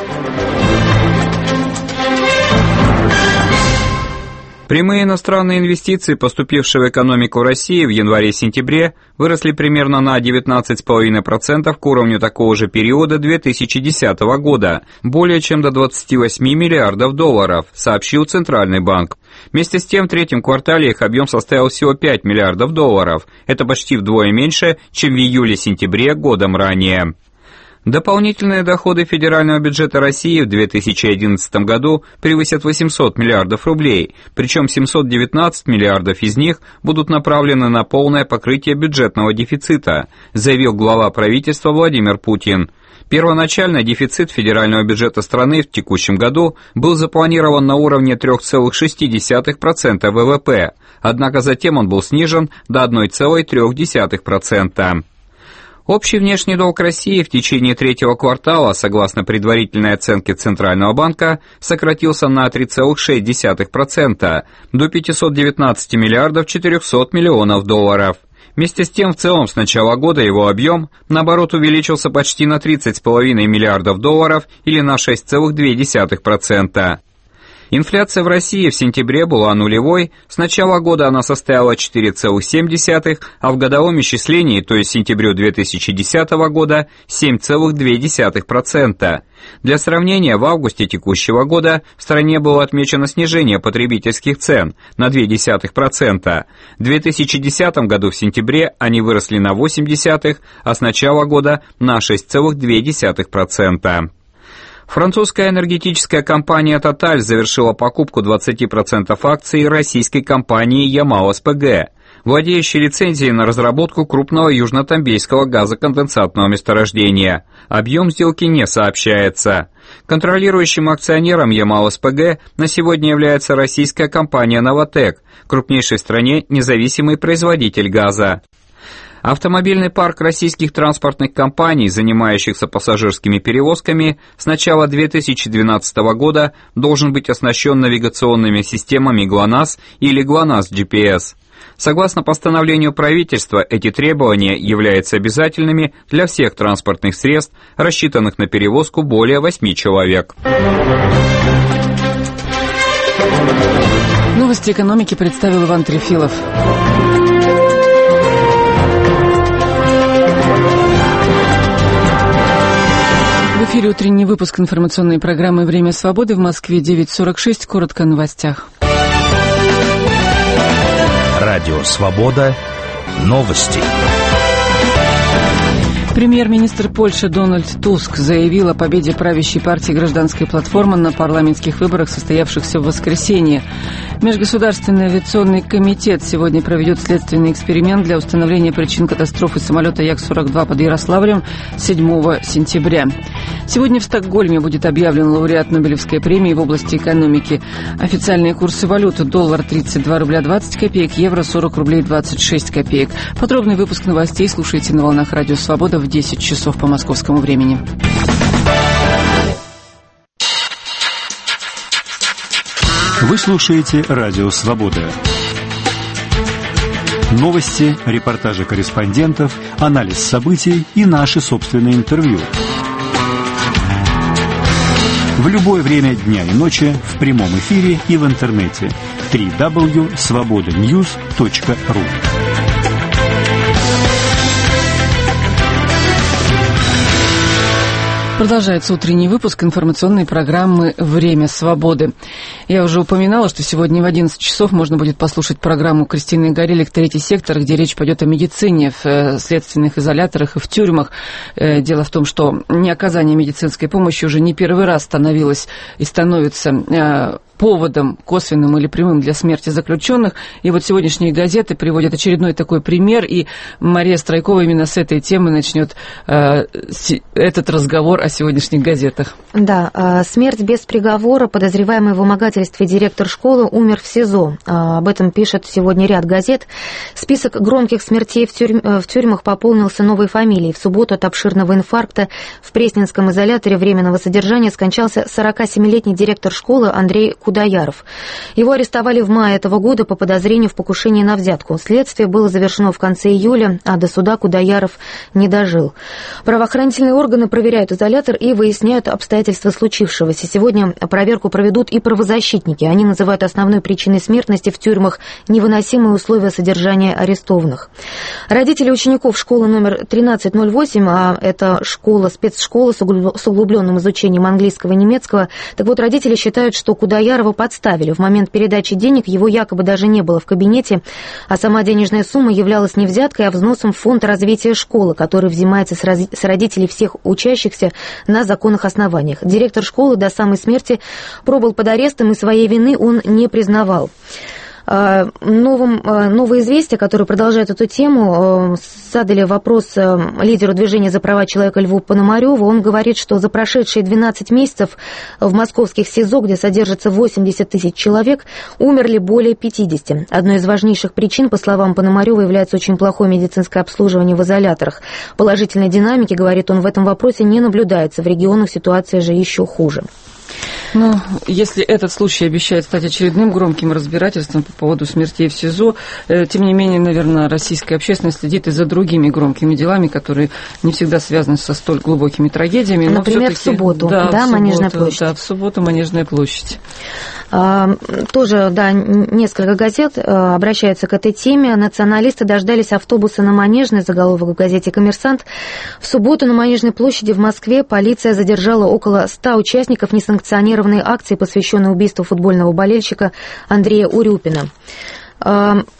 Прямые иностранные инвестиции, поступившие в экономику России в январе-сентябре, выросли примерно на девятнадцать целых пять десятых процента к уровню такого же периода две тысячи десятого года, более чем до двадцати восьми миллиардов долларов, сообщил Центральный банк. Вместе с тем, в третьем квартале их объем составил всего пять миллиардов долларов. Это почти вдвое меньше, чем в июле-сентябре годом ранее. Дополнительные доходы федерального бюджета России в две тысячи одиннадцатом году превысят восемьсот миллиардов рублей, причем семьсот девятнадцать миллиардов из них будут направлены на полное покрытие бюджетного дефицита, заявил глава правительства Владимир Путин. Первоначально дефицит федерального бюджета страны в текущем году был запланирован на уровне три целых шесть десятых процента вэ вэ пэ, однако затем он был снижен до одной целой трёх десятых процента. Общий внешний долг России в течение третьего квартала, согласно предварительной оценке Центрального банка, сократился на три целых шесть десятых процента до пятисот девятнадцати миллиардов четырехсот миллионов долларов. Вместе с тем, в целом, с начала года его объем, наоборот, увеличился почти на тридцать целых пять десятых миллиардов долларов или на шесть целых две десятых процента. Инфляция в России в сентябре была нулевой, с начала года она составила четыре целых семь десятых, а в годовом исчислении, то есть сентябрю две тысячи десятого года, семь целых две десятых процента. Для сравнения, в августе текущего года в стране было отмечено снижение потребительских цен на ноль целых две десятых процента. В две тысячи десятом году в сентябре они выросли на восемь десятых, а с начала года на шесть целых две десятых процента. Французская энергетическая компания Total завершила покупку двадцати процентов акций российской компании Ямал-СПГ. владеющий лицензией на разработку крупного южно-тамбейского газоконденсатного месторождения. Объем сделки не сообщается. Контролирующим акционером Ямал-СПГ на сегодня является российская компания «Новатэк», крупнейший в стране независимый производитель газа. Автомобильный парк российских транспортных компаний, занимающихся пассажирскими перевозками, с начала две тысячи двенадцатого года должен быть оснащен навигационными системами ГЛОНАСС или ГЛОНАСС-джи пи эс. Согласно постановлению правительства, эти требования являются обязательными для всех транспортных средств, рассчитанных на перевозку более восьми человек. Новости экономики представил Иван Трефилов. В эфире утренний выпуск информационной программы «Время свободы». В Москве девять сорок шесть. Коротко о новостях. Радио «Свобода». Новости. Премьер-министр Польши Дональд Туск заявил о победе правящей партии «Гражданская платформа» на парламентских выборах, состоявшихся в воскресенье. Межгосударственный авиационный комитет сегодня проведет следственный эксперимент для установления причин катастрофы самолета Як сорок два под Ярославлем седьмого сентября. Сегодня в Стокгольме будет объявлен лауреат Нобелевской премии в области экономики. Официальные курсы валюты: доллар тридцать два рубля двадцать копеек, евро сорок рублей двадцать шесть копеек. Подробный выпуск новостей слушайте на волнах Радио Свобода в десять часов по московскому времени. Вы слушаете Радио Свобода. Новости, репортажи корреспондентов, анализ событий и наши собственные интервью. В любое время дня и ночи в прямом эфире и в интернете. дабл ю дабл ю дабл ю точка свобода ньюс точка ру. Продолжается утренний выпуск информационной программы «Время свободы». Я уже упоминала, что сегодня в одиннадцать часов можно будет послушать программу Кристины Горелик «Третий сектор», где речь пойдет о медицине в следственных изоляторах и в тюрьмах. Дело в том, что неоказание медицинской помощи уже не первый раз становилось и становится поводом косвенным или прямым для смерти заключенных. И вот сегодняшние газеты приводят очередной такой пример, и Мария Страйкова именно с этой темы начнет э, си, этот разговор о сегодняшних газетах. Да, э, смерть без приговора, подозреваемый в вымогательстве директор школы умер в СИЗО. Э, об этом пишет сегодня ряд газет. Список громких смертей в, тюрь, в тюрьмах пополнился новой фамилией. В субботу от обширного инфаркта в Пресненском изоляторе временного содержания скончался сорокасемилетний директор школы Андрей Кудаяров. Его арестовали в мае этого года по подозрению в покушении на взятку. Следствие было завершено в конце июля, а до суда Кудаяров не дожил. Правоохранительные органы проверяют изолятор и выясняют обстоятельства случившегося. Сегодня проверку проведут и правозащитники. Они называют основной причиной смертности в тюрьмах невыносимые условия содержания арестованных. Родители учеников школы номер тринадцать ноль восемь, а это школа, спецшкола с углубленным изучением английского и немецкого, так вот, родители считают, что Кудаярова подставили. В момент передачи денег его якобы даже не было в кабинете, а сама денежная сумма являлась не взяткой, а взносом в фонд развития школы, который взимается с, раз... с родителей всех учащихся на законных основаниях. Директор школы до самой смерти пробыл под арестом, и своей вины он не признавал. Новым, новые известия, которые продолжают эту тему, задали вопрос лидеру движения за права человека Льву Пономареву. Он говорит, что за прошедшие двенадцать месяцев в московских СИЗО, где содержится восемьдесят тысяч человек, умерли более пятидесяти. Одной из важнейших причин, по словам Пономарева, является очень плохое медицинское обслуживание в изоляторах. Положительной динамики, говорит он, в этом вопросе не наблюдается. В регионах ситуация же еще хуже. Ну, если этот случай обещает стать очередным громким разбирательством по поводу смертей в СИЗО, э, тем не менее, наверное, российская общественность следит и за другими громкими делами, которые не всегда связаны со столь глубокими трагедиями. Но например, в субботу, да, да, в Манежная субботу, площадь. Да, в субботу Манежная площадь. А, тоже, да, несколько газет а, обращаются к этой теме. Националисты дождались автобуса на Манежной, заголовок в газете «Коммерсант». В субботу на Манежной площади в Москве полиция задержала около ста участников несанкционированной акции, посвященной убийству футбольного болельщика Андрея Урюпина.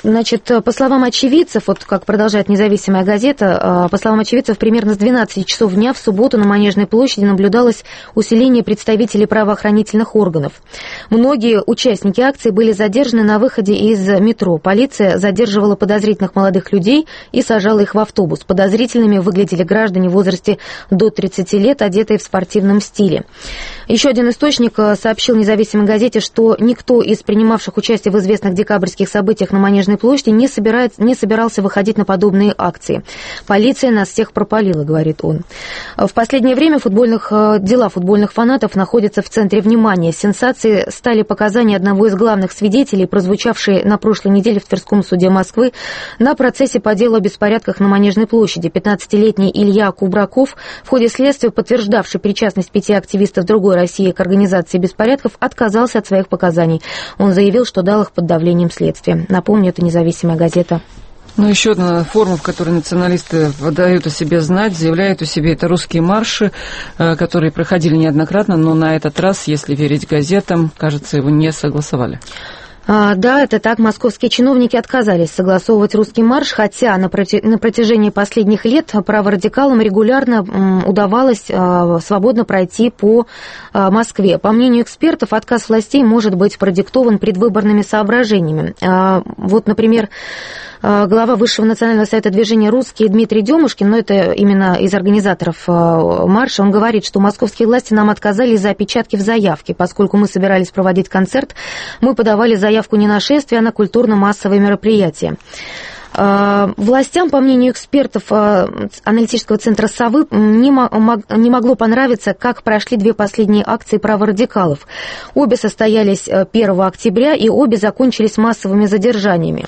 Значит, по словам очевидцев, вот как продолжает независимая газета, по словам очевидцев, примерно с двенадцати часов дня в субботу на Манежной площади наблюдалось усиление представителей правоохранительных органов. Многие участники акции были задержаны на выходе из метро. Полиция задерживала подозрительных молодых людей и сажала их в автобус. Подозрительными выглядели граждане в возрасте до тридцати лет, одетые в спортивном стиле. Еще один источник сообщил независимой газете, что никто из принимавших участие в известных декабрьских событиях на Манежной площади не, собирается, не собирался выходить на подобные акции. Полиция нас всех пропалила, говорит он. В последнее время футбольных, дела футбольных фанатов находятся в центре внимания. Сенсацией стали показания одного из главных свидетелей, прозвучавшие на прошлой неделе в Тверском суде Москвы на процессе по делу о беспорядках на Манежной площади. пятнадцатилетний Илья Кубраков, в ходе следствия подтверждавший причастность пяти активистов другой России к организации беспорядков, отказался от своих показаний. Он заявил, что дал их под давлением следствия. Напомню, это независимая газета. Ну, еще одна форма, в которой националисты дают о себе знать, заявляют о себе, это русские марши, которые проходили неоднократно, но на этот раз, если верить газетам, кажется, его не согласовали. А, да, это так. Московские чиновники отказались согласовывать русский марш, хотя на, проти... на протяжении последних лет праворадикалам регулярно м, удавалось а, свободно пройти по а, Москве. По мнению экспертов, отказ властей может быть продиктован предвыборными соображениями. А, вот, например, глава Высшего национального совета движения «Русские» Дмитрий Демушкин, но это именно из организаторов марша, он говорит, что московские власти нам отказали из-за опечатки в заявке. Поскольку мы собирались проводить концерт, мы подавали заявку не на шествие, а на культурно-массовые мероприятия. Властям, по мнению экспертов аналитического центра «Совы», не, мог, не могло понравиться, как прошли две последние акции праворадикалов. Обе состоялись первого октября, и обе закончились массовыми задержаниями.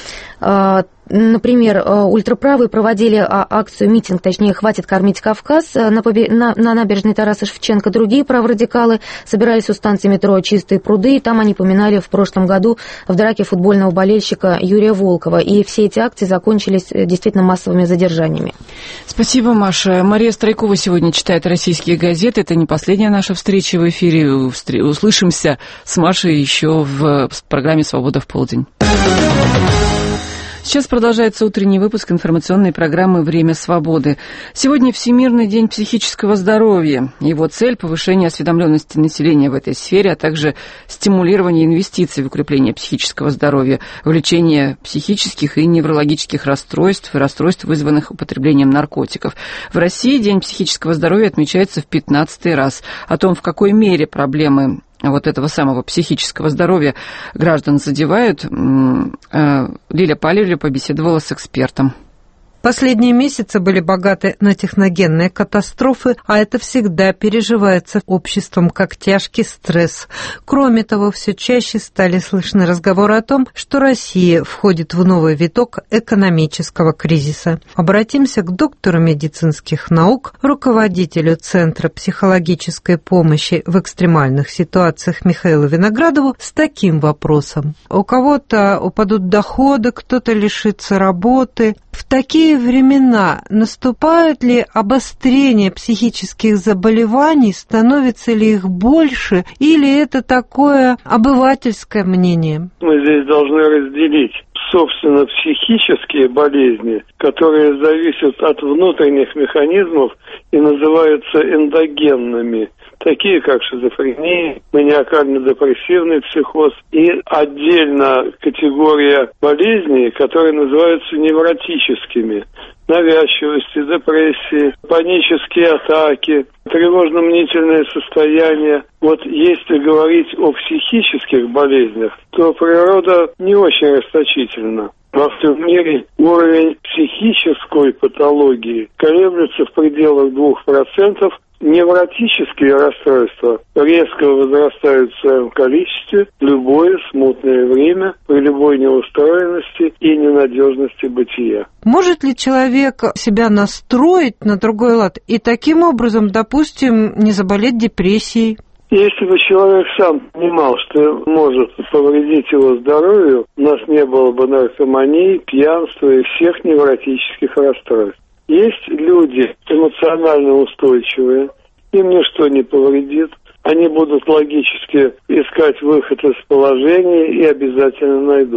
Например, ультраправые проводили акцию, митинг, точнее, «Хватит кормить Кавказ» на, побе... на, на набережной Тараса Шевченко. Другие праворадикалы собирались у станции метро «Чистые пруды», и там они поминали в прошлом году в драке футбольного болельщика Юрия Волкова. И все эти акции закончились действительно массовыми задержаниями. Спасибо, Маша. Мария Стройкова сегодня читает российские газеты. Это не последняя наша встреча в эфире. Услышимся с Машей еще в программе «Свобода в полдень». Сейчас продолжается утренний выпуск информационной программы «Время свободы». Сегодня Всемирный день психического здоровья. Его цель – повышение осведомленности населения в этой сфере, а также стимулирование инвестиций в укрепление психического здоровья, в лечение психических и неврологических расстройств и расстройств, вызванных употреблением наркотиков. В России День психического здоровья отмечается в пятнадцатый раз. О том, в какой мере проблемы вот этого самого психического здоровья граждан задевают, Лиля Палевля побеседовала с экспертом. Последние месяцы были богаты на техногенные катастрофы, а это всегда переживается обществом как тяжкий стресс. Кроме того, все чаще стали слышны разговоры о том, что Россия входит в новый виток экономического кризиса. Обратимся к доктору медицинских наук, руководителю Центра психологической помощи в экстремальных ситуациях Михаилу Виноградову с таким вопросом. У кого-то упадут доходы, кто-то лишится работы. В такие времена наступает ли обострение психических заболеваний, становится ли их больше, или это такое обывательское мнение? Мы здесь должны разделить, собственно, психические болезни, которые зависят от внутренних механизмов и называются эндогенными, такие как шизофрения, маниакально-депрессивный психоз, и отдельно категория болезней, которые называются невротическими. Навязчивости, депрессии, панические атаки, тревожно-мнительное состояние. Вот если говорить о психических болезнях, то природа не очень расточительна. Во всем мире уровень психической патологии колеблется в пределах двух процентов. Невротические расстройства резко возрастают в своем количестве в любое смутное время, при любой неустроенности и ненадежности бытия. Может ли человек себя настроить на другой лад и таким образом, допустим, не заболеть депрессией? Если бы человек сам понимал, что может повредить его здоровью, у нас не было бы наркомании, пьянства и всех невротических расстройств. Есть люди эмоционально устойчивые, им ничто не повредит, они будут логически искать выход из положения и обязательно найдут.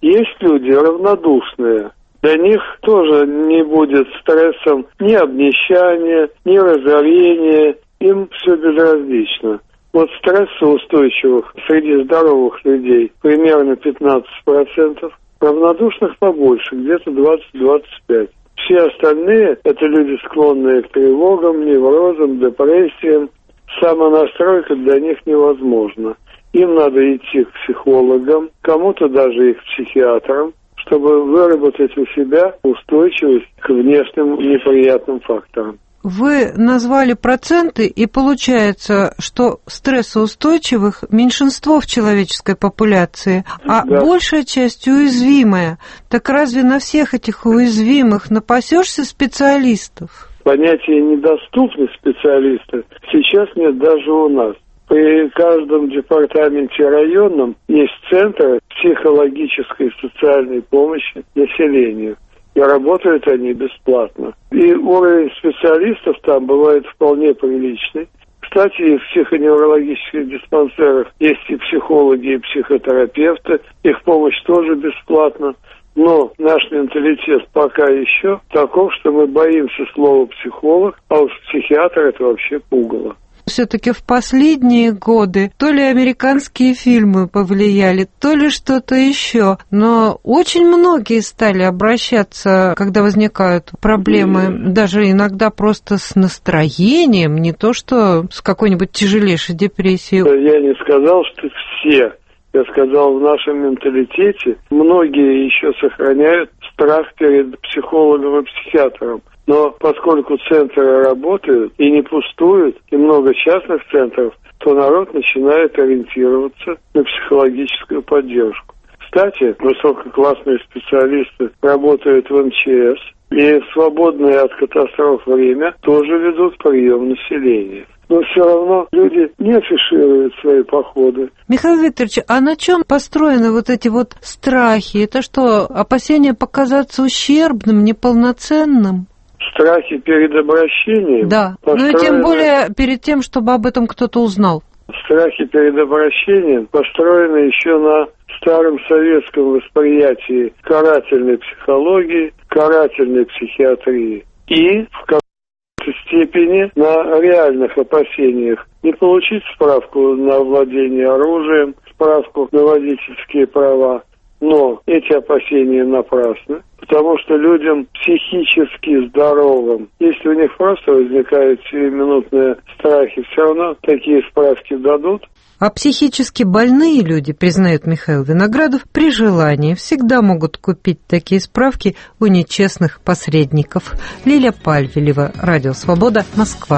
Есть люди равнодушные. Для них тоже не будет стрессом ни обнищания, ни разорения. Им все безразлично. Вот стрессоустойчивых среди здоровых людей примерно пятнадцать процентов, равнодушных побольше, где-то двадцать-двадцать пять процентов. Все остальные – это люди, склонные к тревогам, неврозам, депрессиям. Самонастройка для них невозможна. Им надо идти к психологам, кому-то даже и к психиатрам, чтобы выработать у себя устойчивость к внешним неприятным факторам. Вы назвали проценты, и получается, что стрессоустойчивых меньшинство в человеческой популяции, а да. большая часть уязвимая. Так разве на всех этих уязвимых напасешься специалистов? Понятие «недоступных специалистов» сейчас нет даже у нас. При каждом департаменте районном есть центры психологической и социальной помощи населению. И работают они бесплатно. И уровень специалистов там бывает вполне приличный. Кстати, и в психоневрологических диспансерах есть и психологи, и психотерапевты. Их помощь тоже бесплатна. Но наш менталитет пока еще таков, что мы боимся слова «психолог», а уж психиатр – это вообще пугало. Все-таки в последние годы то ли американские фильмы повлияли, то ли что-то еще. Но очень многие стали обращаться, когда возникают проблемы, даже иногда просто с настроением, не то что с какой-нибудь тяжелейшей депрессией. Я не сказал, что все. Я сказал, в нашем менталитете многие еще сохраняют страх перед психологом и психиатром. Но поскольку центры работают и не пустуют, и много частных центров, то народ начинает ориентироваться на психологическую поддержку. Кстати, высококлассные специалисты работают в эм че эс, и в свободное от катастроф время тоже ведут прием населения. Но все равно люди не афишируют свои походы. Михаил Викторович, а на чем построены вот эти вот страхи? Это что, опасение показаться ущербным, неполноценным? Страхи перед обращением? Да, построены... ну и тем более перед тем, чтобы об этом кто-то узнал. Страхи перед обращением построены еще на старом советском восприятии карательной психологии, карательной психиатрии и в какой-то степени на реальных опасениях не получить справку на владение оружием, справку на водительские права. Но эти опасения напрасны, потому что людям психически здоровым, если у них просто возникают сиюминутные страхи, все равно такие справки дадут. А психически больные люди, признает Михаил Виноградов, при желании всегда могут купить такие справки у нечестных посредников. Лилия Пальвелева, Радио Свобода, Москва.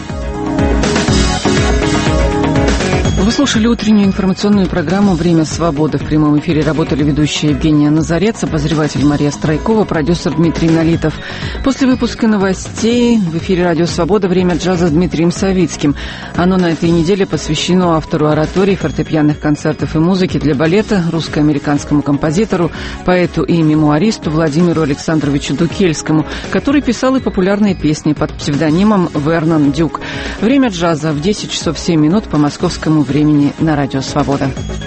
Вы слушали утреннюю информационную программу «Время свободы». В прямом эфире работали ведущая Евгения Назарец, обозреватель Мария Страйкова, продюсер Дмитрий Налитов. После выпуска новостей в эфире «Радио Свобода» «Время джаза» с Дмитрием Савицким. Оно на этой неделе посвящено автору ораторий, фортепианных концертов и музыки для балета, русско-американскому композитору, поэту и мемуаристу Владимиру Александровичу Дукельскому, который писал и популярные песни под псевдонимом Вернон Дюк. «Время джаза» в десять часов семь минут по московскому времени на Радио Свобода.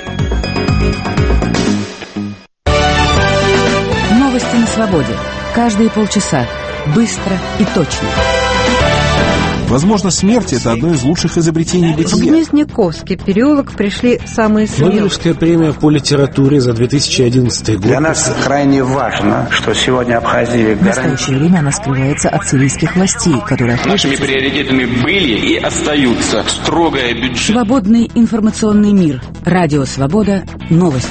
Новости на свободе. Каждые полчаса. Быстро и точно. Возможно, смерть – это одно из лучших изобретений бытия. В Гнездниковский переулок пришли самые смелые. Нобелевская премия по литературе за две тысячи одиннадцатый год. Для нас крайне важно, что сегодня Абхазия... В настоящее время она скрывается от сирийских властей, которые... Нашими приоритетами были и остаются строгая бюджет. Свободный информационный мир. Радио Свобода. Новости.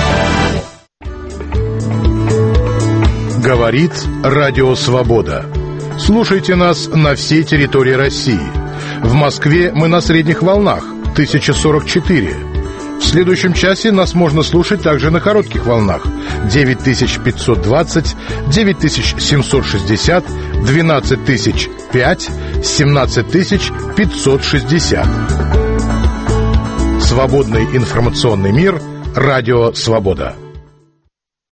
Говорит Радио Свобода. Слушайте нас на всей территории России. В Москве мы на средних волнах тысяча сорок четыре. В следующем часе нас можно слушать также на коротких волнах девять тысяч пятьсот двадцать, девять тысяч семьсот шестьдесят, двенадцать тысяч пять, семнадцать тысяч пятьсот шестьдесят. Свободный информационный мир. Радио Свобода.